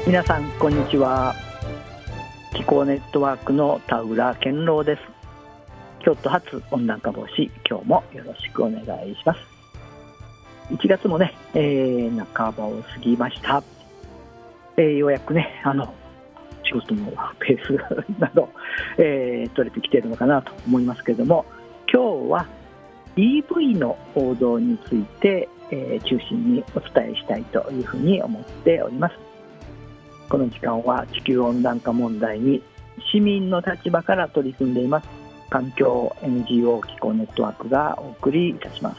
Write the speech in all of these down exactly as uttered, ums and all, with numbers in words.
皆さんこんにちは。気候ネットワークの田浦健郎です。京都発温暖化防止、今日もよろしくお願いします。いちがつもね、えー、半ばを過ぎました。えー、ようやくねあの仕事のペースなど、えー、取れてきているのかなと思いますけれども、今日は イーブイ の報道について、えー、中心にお伝えしたいというふうに思っております。この時間は地球温暖化問題に市民の立場から取り組んでいます環境 エヌジーオー 気候ネットワークがお送りいたします。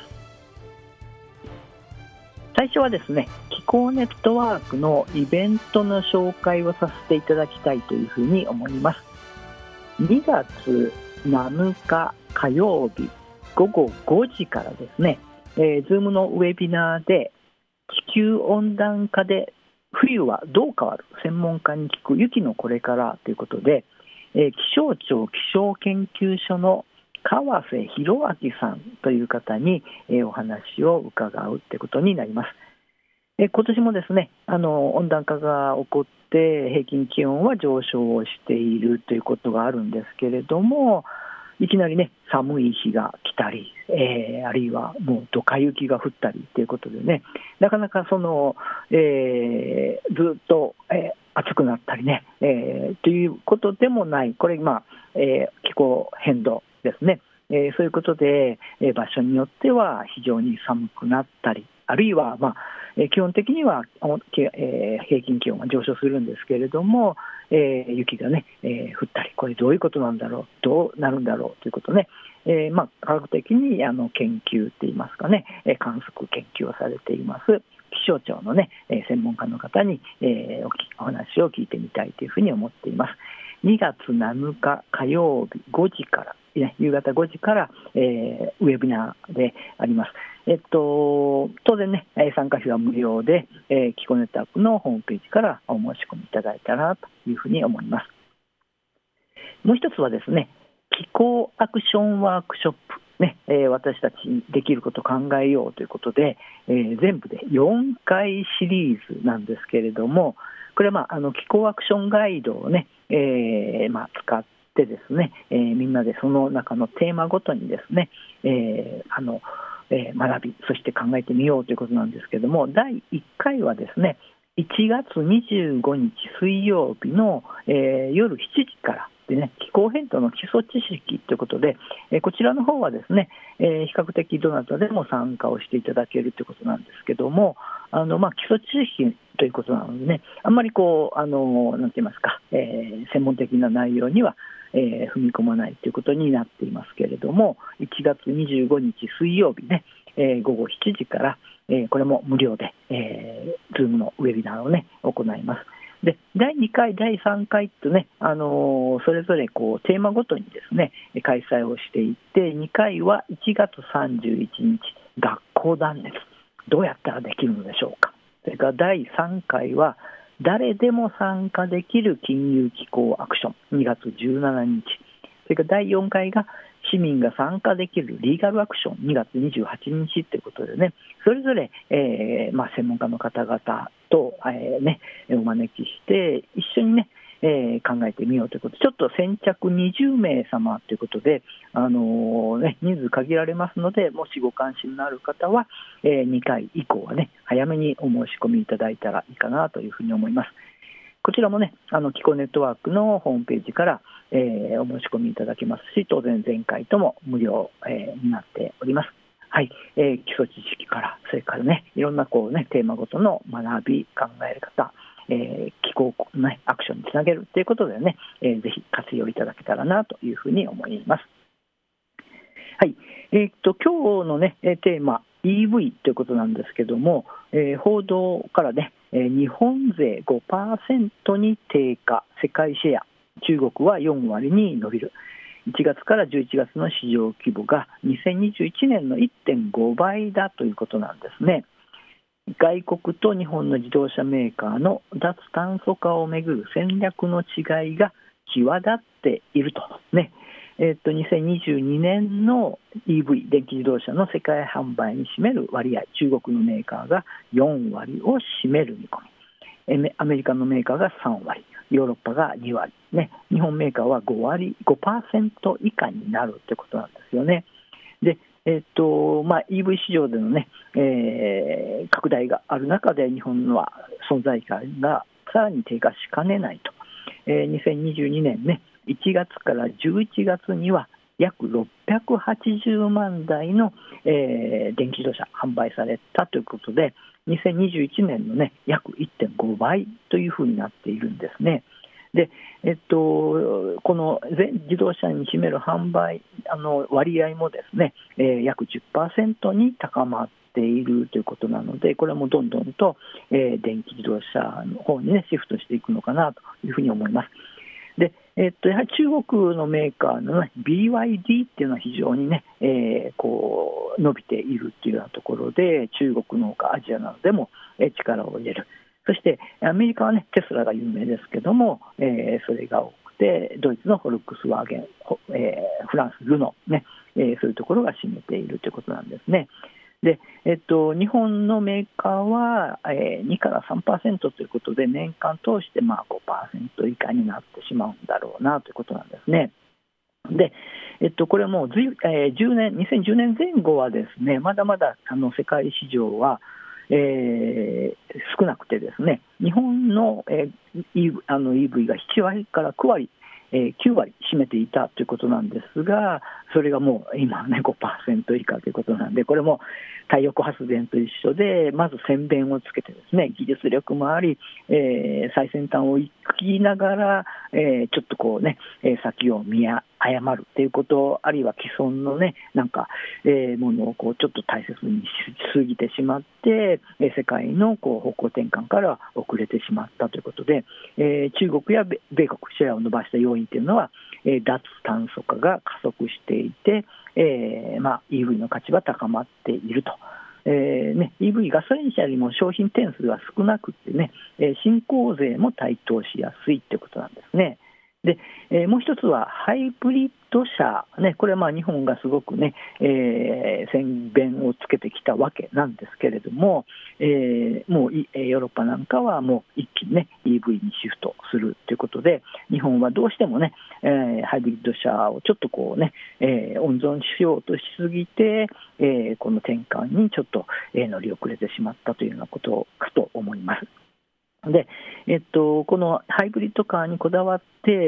最初はですね、気候ネットワークのイベントの紹介をさせていただきたいというふうに思います。にがつなのか火曜日ごごごじからですね、えー、Zoom のウェビナーで地球温暖化で冬はどう変わる、専門家に聞く雪のこれからということで、えー、気象庁気象研究所の川瀬弘明さんという方に、えー、お話を伺うということになります。えー、今年もですね、あの温暖化が起こって平均気温は上昇をしているということがあるんですけれども、いきなりね寒い日が来たり、えー、あるいはもうドカ雪が降ったりということでね、なかなかその、えー、ずっと、えー、暑くなったりね、えー、ということでもない、これ、まあえー、気候変動ですね、えー、そういうことで、えー、場所によっては非常に寒くなったり、あるいは、まあえー、基本的には、えー、平均気温が上昇するんですけれども、えー、雪がね、えー、降ったり、これどういうことなんだろう、どうなるんだろうということね、えーまあ、科学的にあの研究っていいますかね、えー、観測研究をされています気象庁のね、えー、専門家の方に、えー、お, お話を聞いてみたいというふうに思っています。にがつなのか火曜日ごじから、ね、夕方ごじから、えー、ウェビナーであります。えっと、当然ね、参加費は無料で、えー、気候ネットワークのホームページからお申し込みいただいたらというふうに思います。もう一つはですね、気候アクションワークショップ、ねえー、私たちにできることを考えようということで、えー、全部でよんかいシリーズなんですけれども、これは、まあ、あの気候アクションガイドをね、えーまあ、使ってですね、えー、みんなでその中のテーマごとにですね、えー、あのえー、学び、そして考えてみようということなんですけれども、だいいっかいはですね、いちがつにじゅうごにち水曜日の、えー、夜しちじからでね、気候変動の基礎知識ということで、えー、こちらの方はですね、えー、比較的どなたでも参加をしていただけるということなんですけども、あの、まあ、基礎知識ということなのでね、あんまりこう、あの、なんて言いますか、えー、専門的な内容にはえー、踏み込まないということになっていますけれども、いちがつにじゅうごにち水曜日ね、えー、ごごしちじから、えー、これも無料で、えー、Zoom のウェビナーをね行います。でだいにかいだいさんかいとね、あのー、それぞれこうテーマごとにですね開催をしていって、にかいはいちがつさんじゅういちにち学校断熱、どうやったらできるのでしょうか。それからだいさんかいは誰でも参加できる金融気候アクション、にがつじゅうしちにち、それからだいよんかいが市民が参加できるリーガルアクション、にがつにじゅうはちにちということでね、それぞれ、えーまあ、専門家の方々と、えーね、お招きして一緒にね、えー、考えてみようということで、ちょっと先着にじゅうめいさまということで、あのーね、人数限られますので、もしご関心のある方は、えー、にかい以降はね早めにお申し込みいただいたらいいかなというふうに思います。こちらもね、あの気候ネットワークのホームページから、えー、お申し込みいただけますし、当然前回とも無料、えー、になっております。はい、えー、基礎知識から、それからね、いろんなこうねテーマごとの学び、考え方、えー、気候の、ね、アクションにつなげるということでね、えー、ぜひ活用いただけたらなというふうに思います。はい、えー、っと今日のねテーマ イーブイ ということなんですけども、えー、報道からね、えー、日本税 ごパーセント に低下、世界シェア中国はよんわりに伸びる、いちがつからじゅういちがつの市場規模がにせんにじゅういちねんの いってんごばいだということなんですね。外国と日本の自動車メーカーの脱炭素化をめぐる戦略の違いが際立っているとね、えー、とにせんにじゅうにねんの イーブイ 電気自動車の世界販売に占める割合、中国のメーカーがよんわりを占める見込み、 アメリカのメーカーがさんわり、ヨーロッパがにわり、ね、日本メーカーはごわり、ごパーセント 以下になるということなんですよね。でえっとまあ、イーブイ 市場での、ねえー、拡大がある中で日本のは存在感がさらに低下しかねないと、えー、にせんにじゅうにねん、ね、いちがつからじゅういちがつには約ろっぴゃくはちじゅうまんだいの、えー、電気自動車販売されたということで、にせんにじゅういちねんの、ね、約 いってんごばいというふうになっているんですね。でえっと、この全自動車に占める販売あの割合もですね、えー、約 じゅっパーセント に高まっているということなので、これもどんどんと、えー、電気自動車の方に、ね、シフトしていくのかなというふうに思います。でえっと、やはり中国のメーカーの、ね、ビーワイディー っていうのは非常に、ねえー、こう伸びているというようなところで、中国のほかアジアなどでも、えー、力を入れる。そしてアメリカは、ね、テスラが有名ですけども、えー、それが多くて、ドイツのフォルクスワーゲン、えー、フランス、ルノー、ねえー、そういうところが占めているということなんですね。でえっと、日本のメーカーは、えー、にからさんパーセントということで、年間通してまあ ごパーセント 以下になってしまうんだろうなということなんですね。でえっと、これもずい、えー、じゅうねんにせんじゅうねんぜん後はですね、まだまだあの世界市場は、えー、少なくてですね、日本の、えー、イーブイ あの イーブイ がななわりからきゅうわり、えー、きゅうわり占めていたということなんですが、それがもう今、ね、ごパーセント 以下ということなんで、これも太陽光発電と一緒で、まず先鞭をつけてですね、技術力もあり、えー、最先端を行きながら、えー、ちょっとこうね、先を見誤るということ、あるいは既存のね、なんか、えー、ものをこうちょっと大切にしすぎてしまって、えー、世界のこう方向転換から遅れてしまったということで、えー、中国や米国シェアを伸ばした要因というのは、えー、脱炭素化が加速していて、えーまあ、イーブイ の価値は高まっていると。えーね、イーブイ ガソリン車よりも商品点数が少なくてね、えー、新興税も対等しやすいということなんですね。で、えー、もう一つはハイブリッド車、ね、これはまあ日本がすごくね、えー、先鞭をつけてきたわけなんですけれども、えー、もうヨーロッパなんかはもう一気にね イーブイ にシフトするということで、日本はどうしてもね、えー、ハイブリッド車をちょっとこうね、えー、温存しようとしすぎて、えー、この転換にちょっと、えー、乗り遅れてしまったというようなことかと思います。でえっと、このハイブリッドカーにこだわって、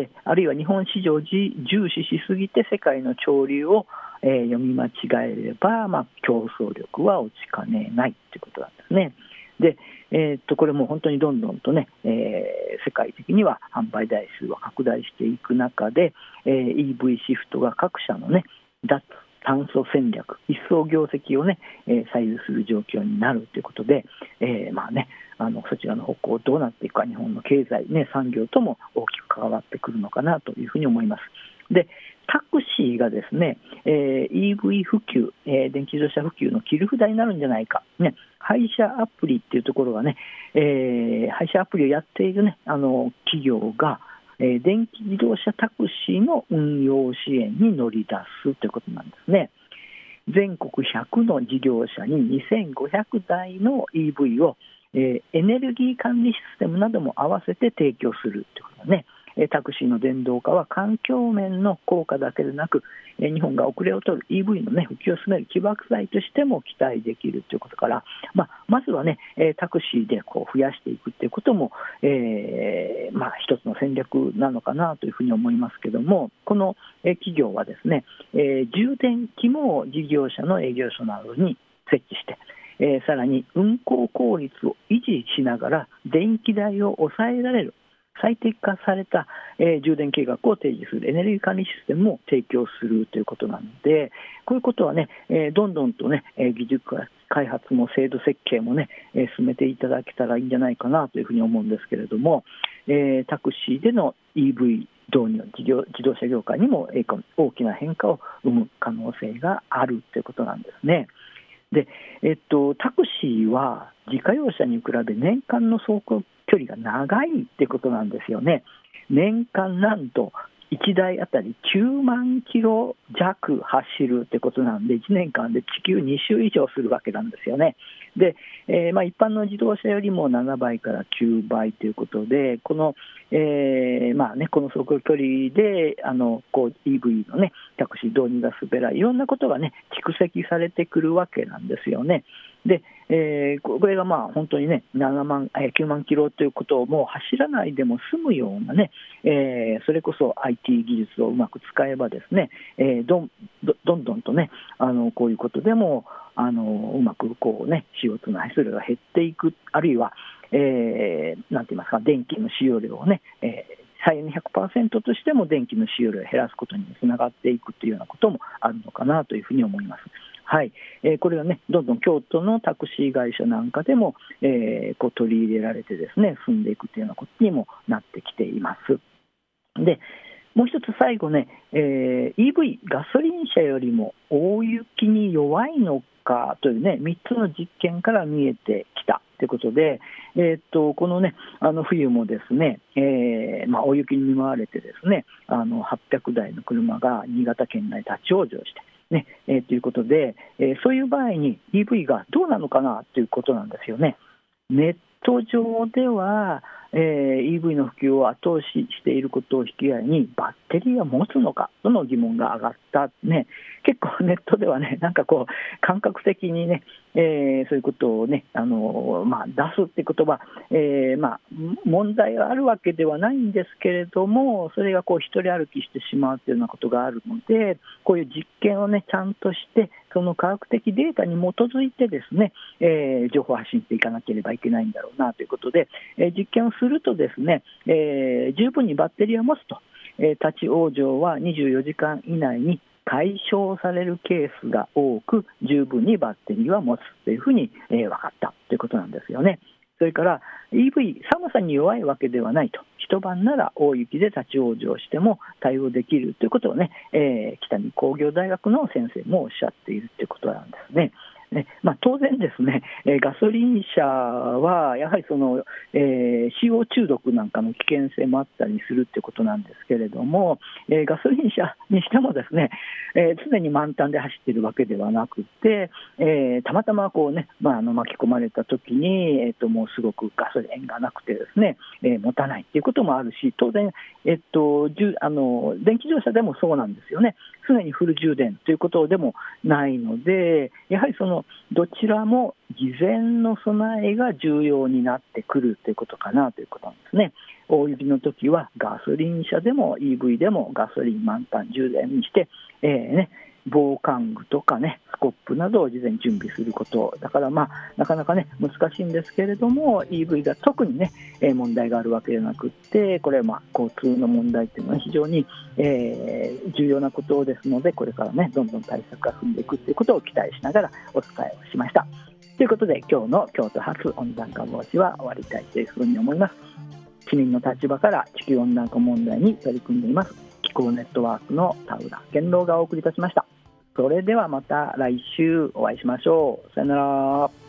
あるいは日本市場を重視しすぎて世界の潮流を、えー、読み間違えれば、まあ、競争力は落ちかねないということなんですね。でえー、っとこれも本当にどんどんとね、えー、世界的には販売台数は拡大していく中で、えー、イーブイ シフトが各社のね脱炭素戦略、一層業績をね、えー、左右する状況になるということで、えー、まあね、あのそちらの方向どうなっていくか、日本の経済、ね、産業とも大きく関わってくるのかなというふうに思います。でタクシーがですね、えー、イーブイ 普及、えー、電気自動車普及の切り札になるんじゃないか、ね、配車アプリっていうところがね、えー、配車アプリをやっている、ね、あの企業がえー、電気自動車タクシーの運用支援に乗り出すということなんですね。全国ひゃくの事業者ににせんごひゃくだいの イーブイ を、えー、エネルギー管理システムなども合わせて提供するということね。タクシーの電動化は環境面の効果だけでなく、日本が遅れを取る イーブイ の、ね、普及を進める起爆剤としても期待できるということから、まあ、まずは、ね、タクシーでこう増やしていくということも、えーまあ、一つの戦略なのかなというふうに思いますけども、この企業はですね、えー、充電器も事業者の営業所などに設置して、えー、さらに運行効率を維持しながら電気代を抑えられる最適化された、えー、充電計画を提示するエネルギー管理システムを提供するということなので、こういうことはね、えー、どんどんとね、えー、技術開発も制度設計もね、えー、進めていただけたらいいんじゃないかなというふうに思うんですけれども、えー、タクシーでの イーブイ 導入、自動、自動車業界にも、えー、大きな変化を生む可能性があるということなんですね。でえっと、タクシーは自家用車に比べ年間の走行距離が長いってことなんですよね。年間なんといちだいあたりきゅうまんキロ弱走るってことなんで、いちねんかんで地球に周以上するわけなんですよね。で、えーまあ、一般の自動車よりもななばいからきゅうばいということで、この、えーまあね、この走行距離であのこう イーブイ の、ね、タクシー導入が滑らい、いろんなことが、ね、蓄積されてくるわけなんですよね。で、えー、これがまあ本当にねななまん、えー、きゅうまんキロということをもう走らないでも済むようなね、えー、それこそ アイティー 技術をうまく使えばですね、えー、どんどどんどんとねあのこういうことでもあのうまくこう、ね、シーオーツー の排出量が減っていく、あるいは、えー、なんて言いますか、電気の使用量をね、えー再エネ ひゃくパーセント としても電気の使用量を減らすことにつながっていくというようなこともあるのかなというふうに思います。はい、えー、これはねどんどん京都のタクシー会社なんかでも、えー、こう取り入れられてですね進んでいくというようなことにもなってきています。でもう一つ最後ね、えー、イーブイ ガソリン車よりも大雪に弱いのかというねみっつの実験から見えてきたということで、えー、っとこのねあの冬もですね、えーまあ、大雪に見舞われてですねあのはっぴゃくだいの車が新潟県内立ち往生してねえー、ということで、えー、そういう場合に イーブイ がどうなのかなということなんですよね。ネット上では、えー、イーブイ の普及を後押ししていることを引き合いにバッテリーは持つのかとの疑問が上がった、ね、結構ネットではねなんかこう感覚的にね、えー、そういうことをねあの、まあ、出すって言葉、えーまあ、問題があるわけではないんですけれども、それがこう一人歩きしてしまうというようなことがあるので、こういう実験をねちゃんとしてその科学的データに基づいてですね、えー、情報発信していかなければいけないんだろうなということで、えー、実験をするとですね、えー、十分にバッテリーを持つと、えー、立ち往生はにじゅうよじかん以内に解消されるケースが多く十分にバッテリーは持つというふうに、えー、分かったということなんですよね。それから イーブイ 寒さに弱いわけではないと、一晩なら大雪で立ち往生しても対応できるということをね、えー、北見工業大学の先生もおっしゃっているということなんですね。ねまあ、当然ですね、えー、ガソリン車はやはりその、えー、シーオー 中毒なんかの危険性もあったりするということなんですけれども、えー、ガソリン車にしてもですね、えー、常に満タンで走っているわけではなくて、えー、たまたまこう、ねまあ、あの巻き込まれたときに、えー、ともうすごくガソリンがなくてですね、えー、持たないということもあるし、当然、えー、とじゅあの電気自動車でもそうなんですよね。常にフル充電ということでもないので、やはりそのどちらも事前の備えが重要になってくるということかなということなんですね。大雪の時はガソリン車でも イーブイ でもガソリン満タン充電にして、えーね、防寒具とかねスコップなどを事前に準備することだから、まあ、なかなかね難しいんですけれども イーブイ が特にね、えー、問題があるわけではなくって、これはまあ交通の問題というのは非常に、えー、重要なことですので、これからねどんどん対策が進んでいくということを期待しながらお伝えをしました。ということで今日の京都発温暖化防止は終わりたいというふうに思います。市民の立場から地球温暖化問題に取り組んでいます気候ネットワークの田浦健郎がお送りいたしました。それではまた来週お会いしましょう。さよなら。